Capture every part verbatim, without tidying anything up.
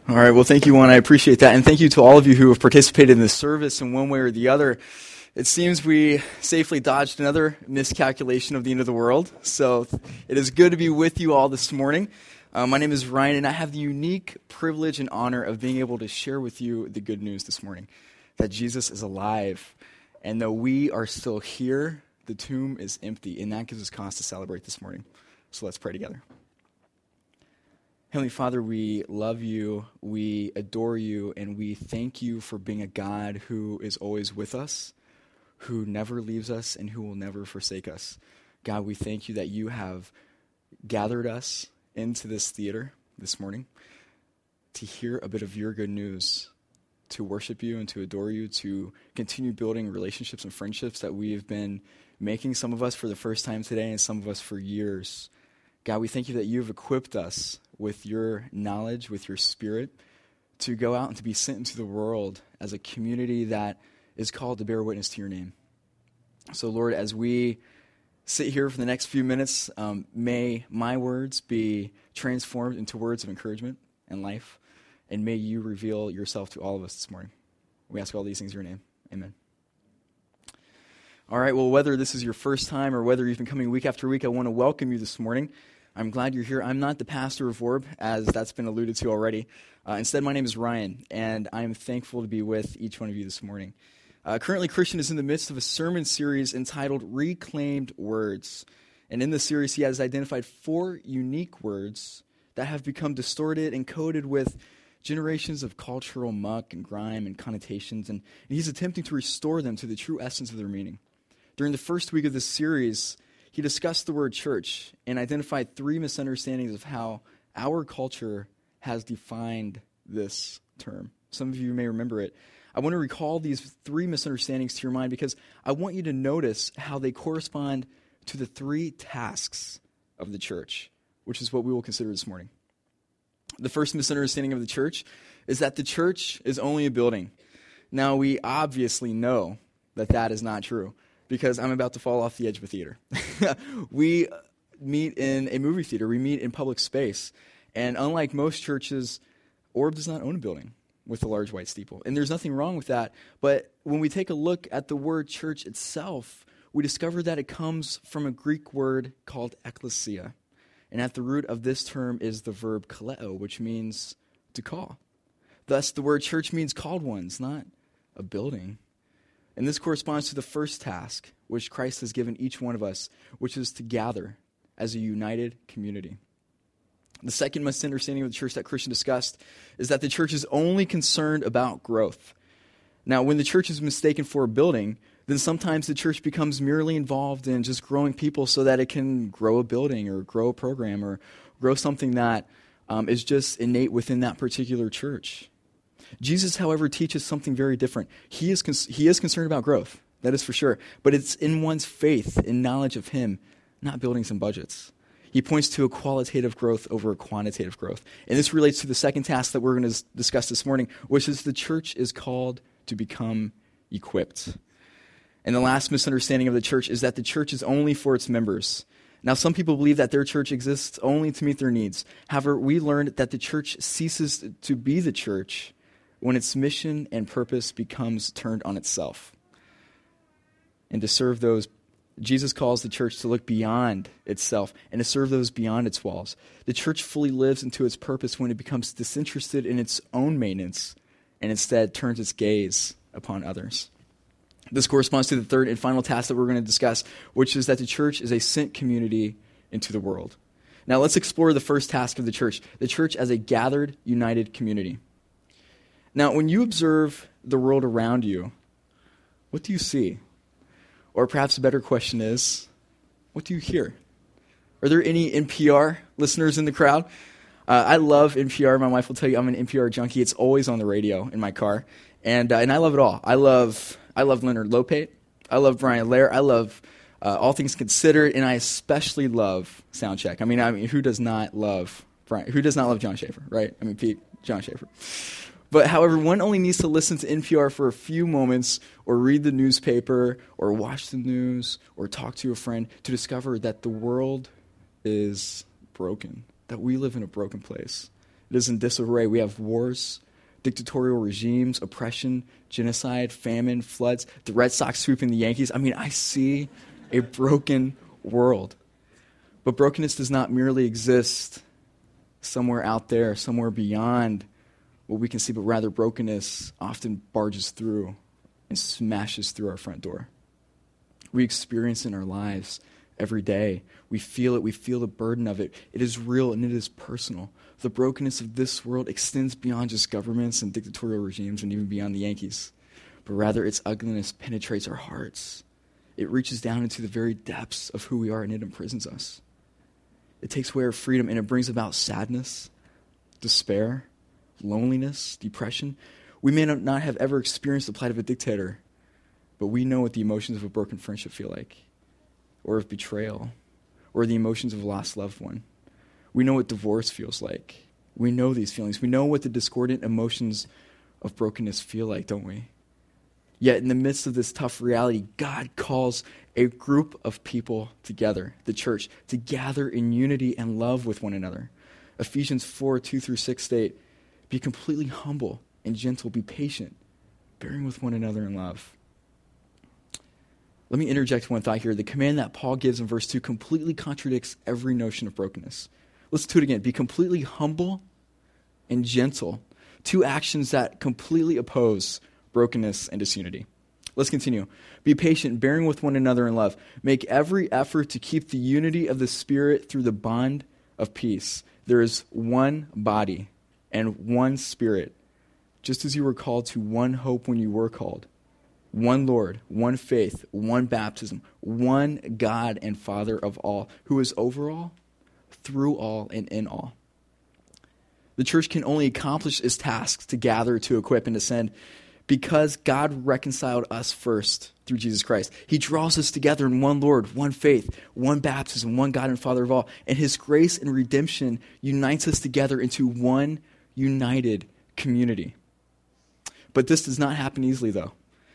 All right, well, thank you, Juan. I appreciate that. And thank you to all of you who have participated in this service in one way or the other. It seems we safely dodged another miscalculation of the end of the world. So it is good to be with you all this morning. Uh, my name is Ryan, and I have the unique privilege and honor of being able to share with you the good news this morning, that Jesus is alive. And though we are still here, the tomb is empty, and that gives us cause to celebrate this morning. So let's pray together. Heavenly Father, we love you, we adore you, and we thank you for being a God who is always with us, who never leaves us, and who will never forsake us. God, we thank you that you have gathered us into this theater this morning to hear a bit of your good news, to worship you and to adore you, to continue building relationships and friendships that we have been making, some of us for the first time today and some of us for years. God, we thank you that you've equipped us with your knowledge, with your spirit, to go out and to be sent into the world as a community that is called to bear witness to your name. So, Lord, as we sit here for the next few minutes, um, may my words be transformed into words of encouragement and life, and may you reveal yourself to all of us this morning. We ask all these things in your name. Amen. All right, well, whether this is your first time or whether you've been coming week after week, I want to welcome you this morning. I'm glad you're here. I'm not the pastor of Vorb, as that's been alluded to already. Uh, instead, my name is Ryan, and I'm thankful to be with each one of you this morning. Uh, currently, Christian is in the midst of a sermon series entitled Reclaimed Words. And in this series, he has identified four unique words that have become distorted and coded with generations of cultural muck and grime and connotations, and, and he's attempting to restore them to the true essence of their meaning. During the first week of this series, he discussed the word church and identified three misunderstandings of how our culture has defined this term. Some of you may remember it. I want to recall these three misunderstandings to your mind because I want you to notice how they correspond to the three tasks of the church, which is what we will consider this morning. The first misunderstanding of the church is that the church is only a building. Now, we obviously know that that is not true, because I'm about to fall off the edge of a theater. We meet in a movie theater. We meet in public space. And unlike most churches, Orb does not own a building with a large white steeple. And there's nothing wrong with that. But when we take a look at the word church itself, we discover that it comes from a Greek word called ekklesia. And at the root of this term is the verb kaleo, which means to call. Thus, the word church means called ones, not a building. And this corresponds to the first task, which Christ has given each one of us, which is to gather as a united community. The second misunderstanding of the church that Christian discussed is that the church is only concerned about growth. Now, when the church is mistaken for a building, then sometimes the church becomes merely involved in just growing people so that it can grow a building or grow a program or grow something that um, is just innate within that particular church. Jesus, however, teaches something very different. He is con- he is concerned about growth, that is for sure, but it's in one's faith and knowledge of him, not buildings and budgets. He points to a qualitative growth over a quantitative growth. And this relates to the second task that we're going to s- discuss this morning, which is the church is called to become equipped. And the last misunderstanding of the church is that the church is only for its members. Now, some people believe that their church exists only to meet their needs. However, we learned that the church ceases to be the church when its mission and purpose becomes turned on itself. And to serve those, Jesus calls the church to look beyond itself and to serve those beyond its walls. The church fully lives into its purpose when it becomes disinterested in its own maintenance and instead turns its gaze upon others. This corresponds to the third and final task that we're going to discuss, which is that the church is a sent community into the world. Now let's explore the first task of the church, the church as a gathered, united community. Now, when you observe the world around you, what do you see? Or perhaps a better question is, what do you hear? Are there any N P R listeners in the crowd? Uh, I love N P R. My wife will tell you I'm an N P R junkie. It's always on the radio in my car. And uh, and I love it all. I love I love Leonard Lopate. I love Brian Lair. I love uh, All Things Considered. And I especially love Soundcheck. I mean, I mean, who does not love Brian? Who does not love John Schaefer, right? I mean, Pete, John Schaefer. But however, one only needs to listen to N P R for a few moments or read the newspaper or watch the news or talk to a friend to discover that the world is broken, that we live in a broken place, It is in disarray. We have wars, dictatorial regimes, oppression, genocide, famine, floods, the Red Sox sweeping the Yankees. I mean, I see a broken world. But brokenness does not merely exist somewhere out there, somewhere beyond what we can see, but rather brokenness often barges through and smashes through our front door. We experience it in our lives every day. We feel it. We feel the burden of it. It is real and it is personal. The brokenness of this world extends beyond just governments and dictatorial regimes and even beyond the Yankees. But rather, its ugliness penetrates our hearts. It reaches down into the very depths of who we are and it imprisons us. It takes away our freedom and it brings about sadness, despair, loneliness, depression. We may not have ever experienced the plight of a dictator, but we know what the emotions of a broken friendship feel like, or of betrayal, or the emotions of a lost loved one. We know what divorce feels like. We know these feelings. We know what the discordant emotions of brokenness feel like, don't we? Yet in the midst of this tough reality, God calls a group of people together, the church, to gather in unity and love with one another. Ephesians four, two through six state, be completely humble and gentle, be patient, bearing with one another in love. Let me interject one thought here. The command that Paul gives in verse two completely contradicts every notion of brokenness. Let's do it again. Be completely humble and gentle. Two actions that completely oppose brokenness and disunity. Let's continue. Be patient, bearing with one another in love. Make every effort to keep the unity of the Spirit through the bond of peace. There is one body and one Spirit, just as you were called to one hope when you were called. One Lord, one faith, one baptism, one God and Father of all, who is over all, through all, and in all. The church can only accomplish its tasks to gather, to equip, and to send because God reconciled us first through Jesus Christ. He draws us together in one Lord, one faith, one baptism, one God and Father of all. And his grace and redemption unites us together into one united community. But this does not happen easily, though.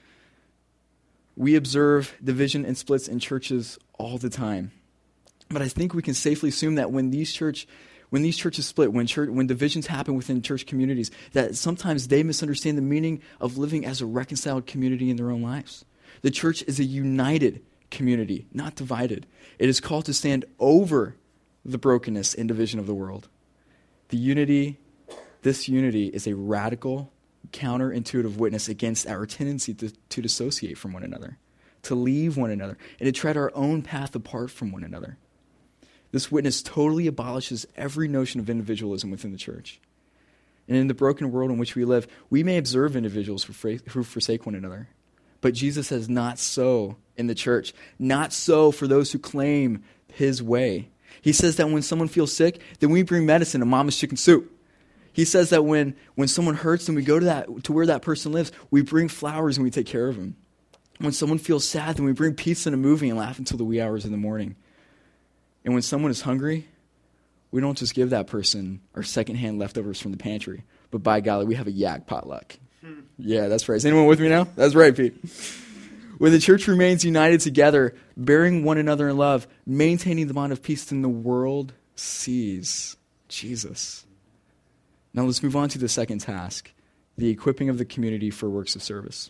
We observe division and splits in churches all the time. But I think we can safely assume that when these church When these churches split, when church, when divisions happen within church communities, that sometimes they misunderstand the meaning of living as a reconciled community in their own lives. The church is a united community, not divided. It is called to stand over the brokenness and division of the world. The unity, this unity is a radical, counterintuitive witness against our tendency to, to dissociate from one another, to leave one another, and to tread our own path apart from one another. This witness totally abolishes every notion of individualism within the church. And in the broken world in which we live, we may observe individuals who forsake one another. But Jesus says, not so in the church. Not so for those who claim his way. He says that when someone feels sick, then we bring medicine and mama's chicken soup. He says that when, when someone hurts and we go to that to where that person lives, we bring flowers and we take care of them. When someone feels sad, then we bring pizza and a movie and laugh until the wee hours of the morning. And when someone is hungry, we don't just give that person our secondhand leftovers from the pantry, but by golly, we have a yak potluck. Hmm. Yeah, that's right. Is anyone with me now? That's right, Pete. When the church remains united together, bearing one another in love, maintaining the bond of peace, then the world sees Jesus. Now let's move on to the second task, the equipping of the community for works of service.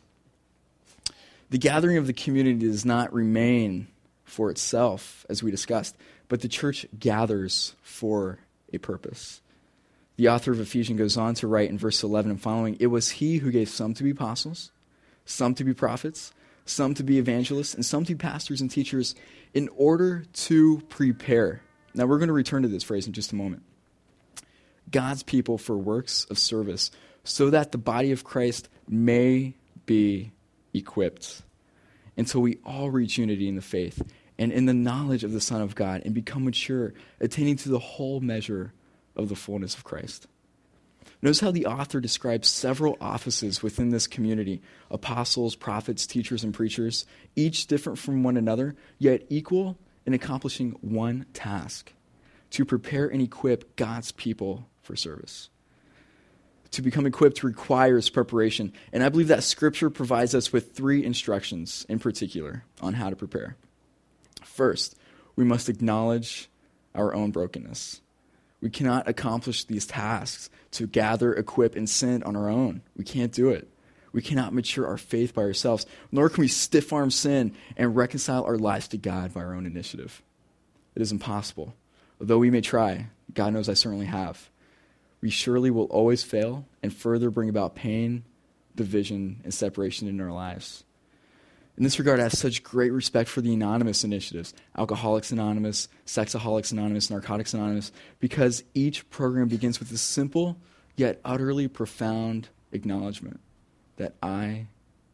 The gathering of the community does not remain for itself, as we discussed, but the church gathers for a purpose. The author of Ephesians goes on to write in verse eleven and following, it was he who gave some to be apostles, some to be prophets, some to be evangelists, and some to be pastors and teachers in order to prepare. Now we're going to return to this phrase in just a moment. God's people for works of service so that the body of Christ may be equipped until we all reach unity in the faith and in the knowledge of the Son of God and become mature, attaining to the whole measure of the fullness of Christ. Notice how the author describes several offices within this community, apostles, prophets, teachers, and preachers, each different from one another, yet equal in accomplishing one task, to prepare and equip God's people for service. To become equipped requires preparation, and I believe that Scripture provides us with three instructions in particular on how to prepare. First, we must acknowledge our own brokenness. We cannot accomplish these tasks to gather, equip, and send on our own. We can't do it. We cannot mature our faith by ourselves, nor can we stiff-arm sin and reconcile our lives to God by our own initiative. It is impossible. Although we may try, God knows I certainly have. We surely will always fail and further bring about pain, division, and separation in our lives. In this regard, I have such great respect for the anonymous initiatives, Alcoholics Anonymous, Sexaholics Anonymous, Narcotics Anonymous, because each program begins with a simple yet utterly profound acknowledgement that I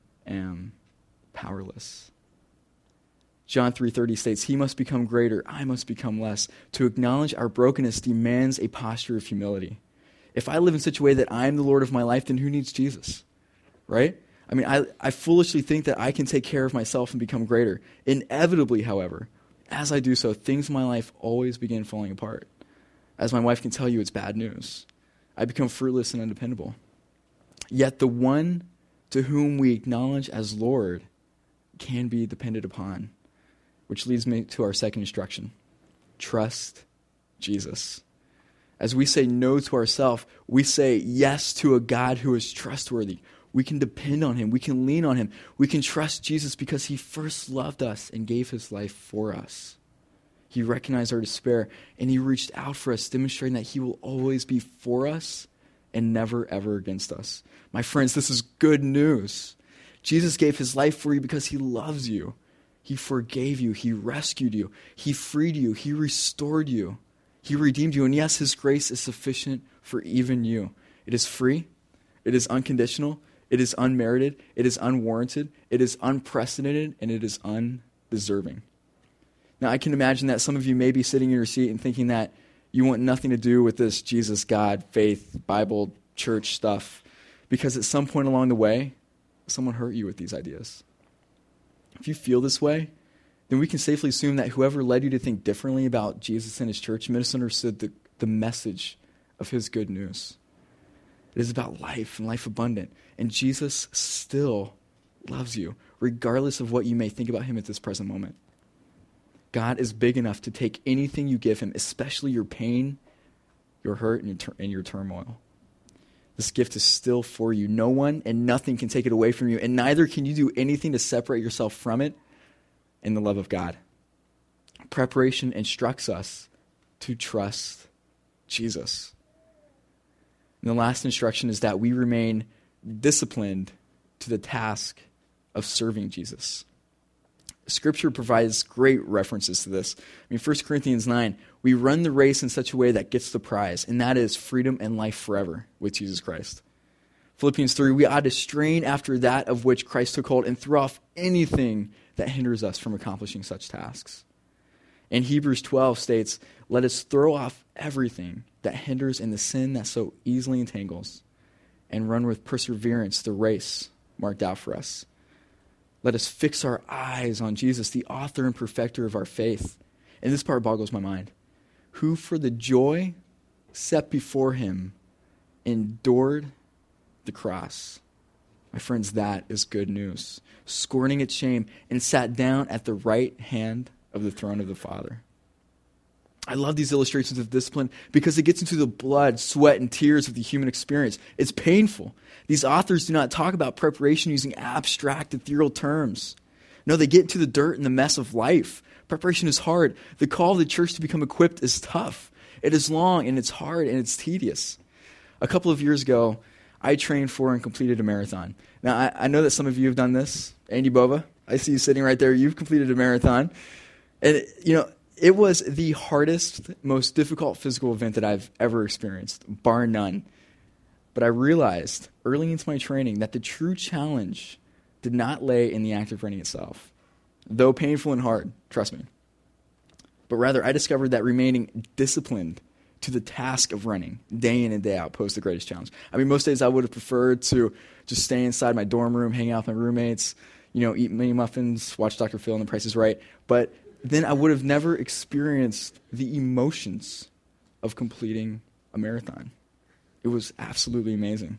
am powerless. John three thirty states, he must become greater, I must become less. To acknowledge our brokenness demands a posture of humility. If I live in such a way that I am the Lord of my life, then who needs Jesus? Right? I mean, I, I foolishly think that I can take care of myself and become greater. Inevitably, however, as I do so, things in my life always begin falling apart. As my wife can tell you, it's bad news. I become fruitless and undependable. Yet the one to whom we acknowledge as Lord can be depended upon, which leads me to our second instruction. Trust Jesus. As we say no to ourselves, we say yes to a God who is trustworthy. We can depend on him. We can lean on him. We can trust Jesus because he first loved us and gave his life for us. He recognized our despair, and he reached out for us, demonstrating that he will always be for us and never, ever against us. My friends, this is good news. Jesus gave his life for you because he loves you. He forgave you. He rescued you. He freed you. He restored you. He redeemed you. And yes, his grace is sufficient for even you. It is free. It is unconditional. It is unmerited, it is unwarranted, it is unprecedented, and it is undeserving. Now, I can imagine that some of you may be sitting in your seat and thinking that you want nothing to do with this Jesus, God, faith, Bible, church stuff, because at some point along the way, someone hurt you with these ideas. If you feel this way, then we can safely assume that whoever led you to think differently about Jesus and his church misunderstood the, the message of his good news. It is about life and life abundant. And Jesus still loves you, regardless of what you may think about him at this present moment. God is big enough to take anything you give him, especially your pain, your hurt, and your, tur- and your turmoil. This gift is still for you. No one and nothing can take it away from you, and neither can you do anything to separate yourself from it in the love of God. Preparation instructs us to trust Jesus. And the last instruction is that we remain disciplined to the task of serving Jesus. Scripture provides great references to this. I mean, First Corinthians nine, we run the race in such a way that gets the prize, and that is freedom and life forever with Jesus Christ. Philippians three, we ought to strain after that of which Christ took hold and throw off anything that hinders us from accomplishing such tasks. And Hebrews twelve states, let us throw off everything that hinders and the sin that so easily entangles, and run with perseverance the race marked out for us. Let us fix our eyes on Jesus, the author and perfecter of our faith. And this part boggles my mind. Who for the joy set before him endured the cross. My friends, that is good news. Scorning its shame, and sat down at the right hand of the throne of the Father. I love these illustrations of discipline because it gets into the blood, sweat, and tears of the human experience. It's painful. These authors do not talk about preparation using abstract, ethereal terms. No, they get into the dirt and the mess of life. Preparation is hard. The call of the church to become equipped is tough. It is long, and it's hard, and it's tedious. A couple of years ago, I trained for and completed a marathon. Now, I, I know that some of you have done this. Andy Bova, I see you sitting right there. You've completed a marathon. And, you know, it was the hardest, most difficult physical event that I've ever experienced, bar none. But I realized early into my training that the true challenge did not lay in the act of running itself, though painful and hard, trust me. But rather, I discovered that remaining disciplined to the task of running day in and day out posed the greatest challenge. I mean, most days I would have preferred to just stay inside my dorm room, hang out with my roommates, you know, eat mini muffins, watch Doctor Phil and The Price is Right. But then I would have never experienced the emotions of completing a marathon. It was absolutely amazing.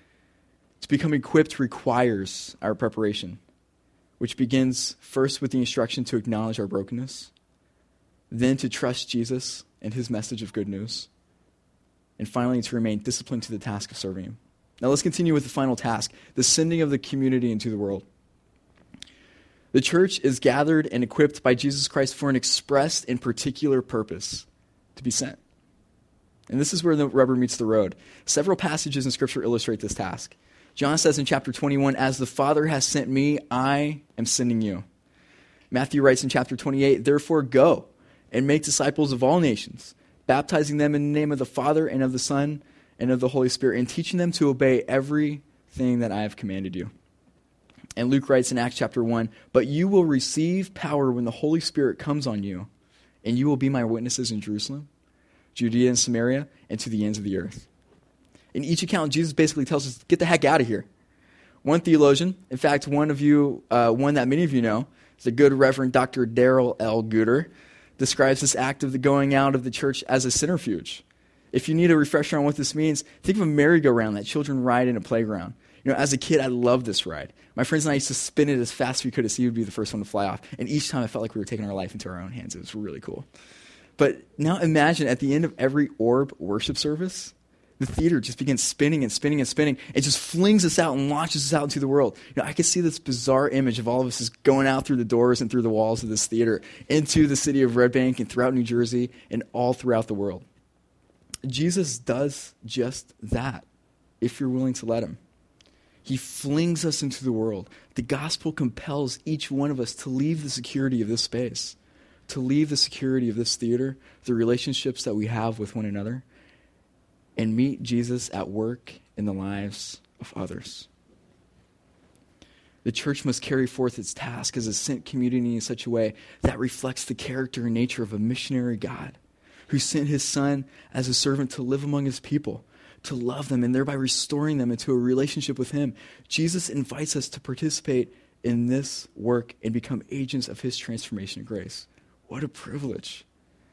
To become equipped requires our preparation, which begins first with the instruction to acknowledge our brokenness, then to trust Jesus and his message of good news, and finally to remain disciplined to the task of serving him. Now let's continue with the final task, the sending of the community into the world. The church is gathered and equipped by Jesus Christ for an expressed and particular purpose, to be sent. And this is where the rubber meets the road. Several passages in Scripture illustrate this task. John says in chapter twenty-one, "As the Father has sent me, I am sending you." Matthew writes in chapter twenty-eight, "Therefore go and make disciples of all nations, baptizing them in the name of the Father and of the Son and of the Holy Spirit, and teaching them to obey everything that I have commanded you." And Luke writes in Acts chapter one, "But you will receive power when the Holy Spirit comes on you, and you will be my witnesses in Jerusalem, Judea and Samaria, and to the ends of the earth." In each account, Jesus basically tells us, get the heck out of here. One theologian, in fact, one of you, uh, one that many of you know, is the good Reverend Doctor Darrell L. Guter, describes this act of the going out of the church as a centrifuge. If you need a refresher on what this means, think of a merry-go-round that children ride in a playground. You know, as a kid, I loved this ride. My friends and I used to spin it as fast as we could to see who would be the first one to fly off. And each time I felt like we were taking our life into our own hands. It was really cool. But now imagine at the end of every Orb worship service, the theater just begins spinning and spinning and spinning. It just flings us out and launches us out into the world. You know, I could see this bizarre image of all of us just going out through the doors and through the walls of this theater into the city of Red Bank and throughout New Jersey and all throughout the world. Jesus does just that if you're willing to let him. He flings us into the world. The gospel compels each one of us to leave the security of this space, to leave the security of this theater, the relationships that we have with one another, and meet Jesus at work in the lives of others. The church must carry forth its task as a sent community in such a way that reflects the character and nature of a missionary God who sent his Son as a servant to live among his people, to love them, and thereby restoring them into a relationship with him. Jesus invites us to participate in this work and become agents of his transformation and grace. What a privilege.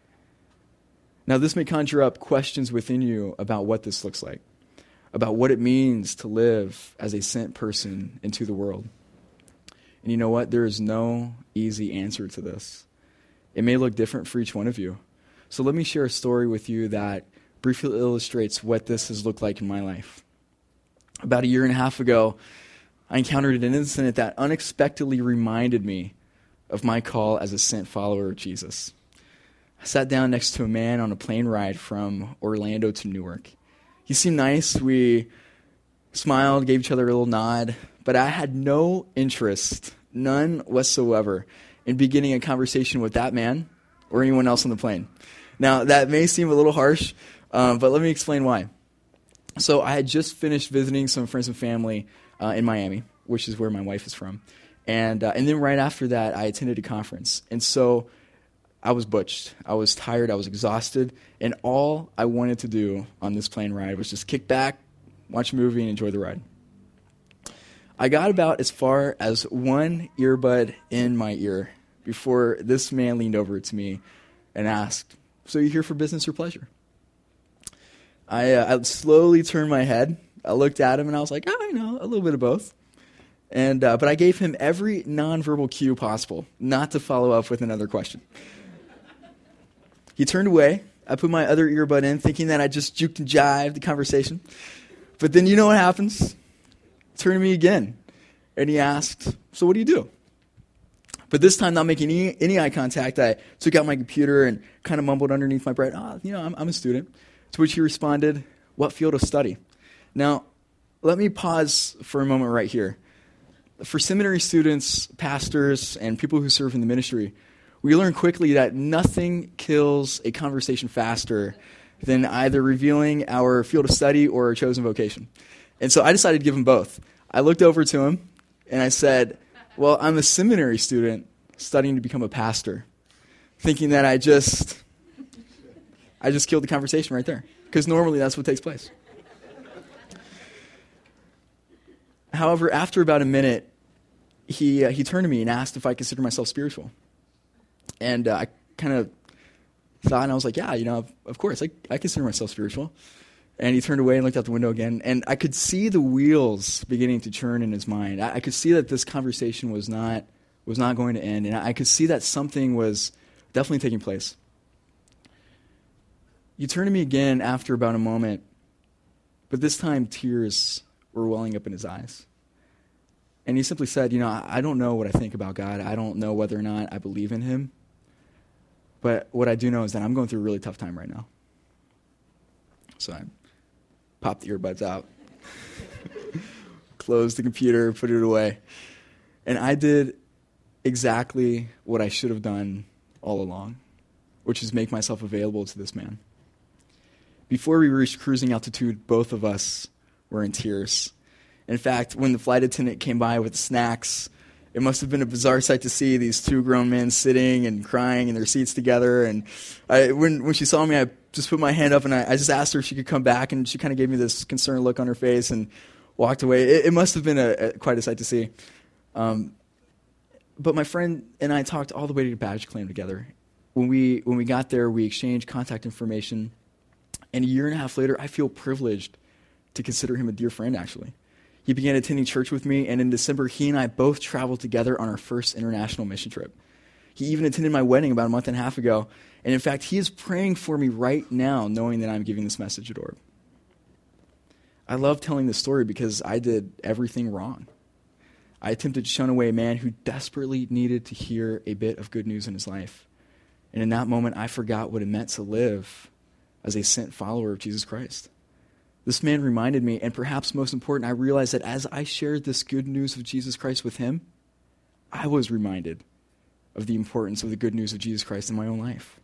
Now, this may conjure up questions within you about what this looks like, about what it means to live as a sent person into the world. And you know what? There is no easy answer to this. It may look different for each one of you. So let me share a story with you that briefly illustrates what this has looked like in my life. About a year and a half ago, I encountered an incident that unexpectedly reminded me of my call as a sent follower of Jesus. I sat down next to a man on a plane ride from Orlando to Newark. He seemed nice. We smiled, gave each other a little nod, but I had no interest, none whatsoever, in beginning a conversation with that man or anyone else on the plane. Now, that may seem a little harsh, um, but let me explain why. So I had just finished visiting some friends and family uh, in Miami, which is where my wife is from. And uh, and then right after that, I attended a conference. And so I was butched. I was tired. I was exhausted. And all I wanted to do on this plane ride was just kick back, watch a movie, and enjoy the ride. I got about as far as one earbud in my ear before this man leaned over to me and asked, "So you here for business or pleasure?" I, uh, I slowly turned my head. I looked at him, and I was like, oh, I know, a little bit of both. And uh, but I gave him every nonverbal cue possible not to follow up with another question. He turned away. I put my other earbud in, thinking that I just juked and jived the conversation. But then you know what happens? He turned to me again, and he asked, "So what do you do?" But this time, not making any, any eye contact, I took out my computer and kind of mumbled underneath my breath, "Oh, you know, I'm, I'm a student." To which he responded, "What field of study?" Now, let me pause for a moment right here. For seminary students, pastors, and people who serve in the ministry, we learn quickly that nothing kills a conversation faster than either revealing our field of study or our chosen vocation. And so I decided to give him both. I looked over to him, and I said, "Well, I'm a seminary student studying to become a pastor," thinking that I just, I just killed the conversation right there, because normally that's what takes place. However, after about a minute, he uh, he turned to me and asked if I consider myself spiritual. And uh, I kind of thought, and I was like, yeah, you know, of, of course, I, I consider myself spiritual. And he turned away and looked out the window again, and I could see the wheels beginning to churn in his mind. I, I could see that this conversation was not was not going to end, and I could see that something was definitely taking place. He turned to me again after about a moment, but this time tears were welling up in his eyes. And he simply said, you know, I don't know what I think about God. I don't know whether or not I believe in him. But what I do know is that I'm going through a really tough time right now. So I popped the earbuds out, closed the computer, put it away. And I did exactly what I should have done all along, which is make myself available to this man. Before we reached cruising altitude, both of us were in tears. In fact, when the flight attendant came by with snacks, it must have been a bizarre sight to see these two grown men sitting and crying in their seats together. And I, when when she saw me, I just put my hand up and I, I just asked her if she could come back, and she kind of gave me this concerned look on her face and walked away. It, it must have been a, a, quite a sight to see. Um, but my friend and I talked all the way to Badge Clam together. When we when we got there, we exchanged contact information. And a year and a half later, I feel privileged to consider him a dear friend, actually. He began attending church with me, and in December, he and I both traveled together on our first international mission trip. He even attended my wedding about a month and a half ago, and in fact, he is praying for me right now, knowing that I'm giving this message at Orb. I love telling this story because I did everything wrong. I attempted to shun away a man who desperately needed to hear a bit of good news in his life. And in that moment, I forgot what it meant to live as a sent follower of Jesus Christ. This man reminded me, and perhaps most important, I realized that as I shared this good news of Jesus Christ with him, I was reminded of the importance of the good news of Jesus Christ in my own life.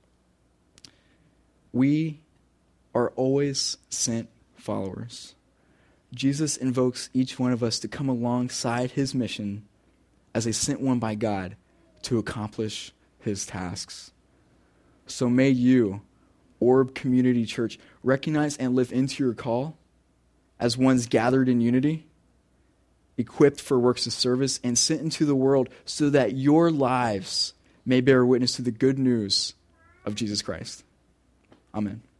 We are always sent followers. Jesus invokes each one of us to come alongside his mission as a sent one by God to accomplish his tasks. So may you, Orb Community Church, recognize and live into your call as ones gathered in unity, equipped for works of service, and sent into the world so that your lives may bear witness to the good news of Jesus Christ. Amen.